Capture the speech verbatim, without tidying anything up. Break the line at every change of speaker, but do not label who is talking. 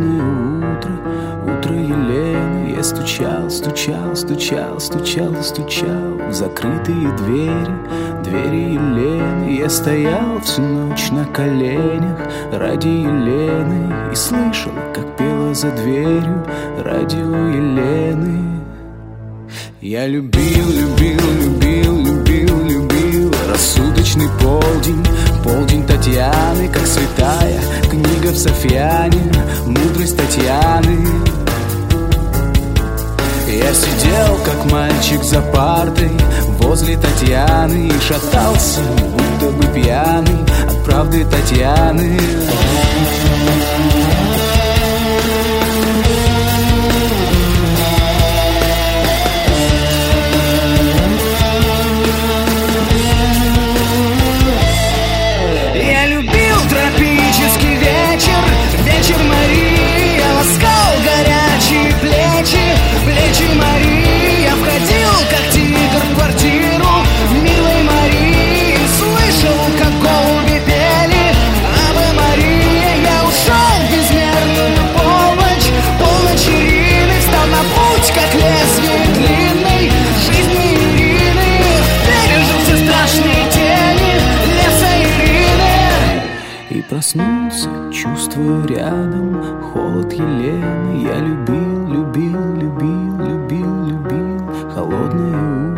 холодное утро, утро Елены. Я стучал, стучал, стучал, стучал и стучал в закрытые двери, двери Елены. Я стоял всю ночь на коленях ради Елены и слышал, как пела за дверью радио Елены. Я любил, любил, любил, любил, любил рассудочный полдень, полдень Татьяны, как святая книга в Софьяне, мудрость Татьяны. Я сидел, как мальчик за партой возле Татьяны и шатался, будто бы пьяный от правды Татьяны.
Я любил тропический вечер, вечер Марии. Я ласкал горячие плечи, плечи Марии. Я входил, как тигр, в квартиру милой Марии. Слышал, как голуби пели Аве Мария. Я ушел в безмерную полночь, полночь Ирины. Встал на путь, как лезвие длинной жизни Ирины. Пережил все страшные тени леса Ирины
И проснулся, чувствуя рядом холод Елены. Я любил, любил, любил, любил, любил холодное утро.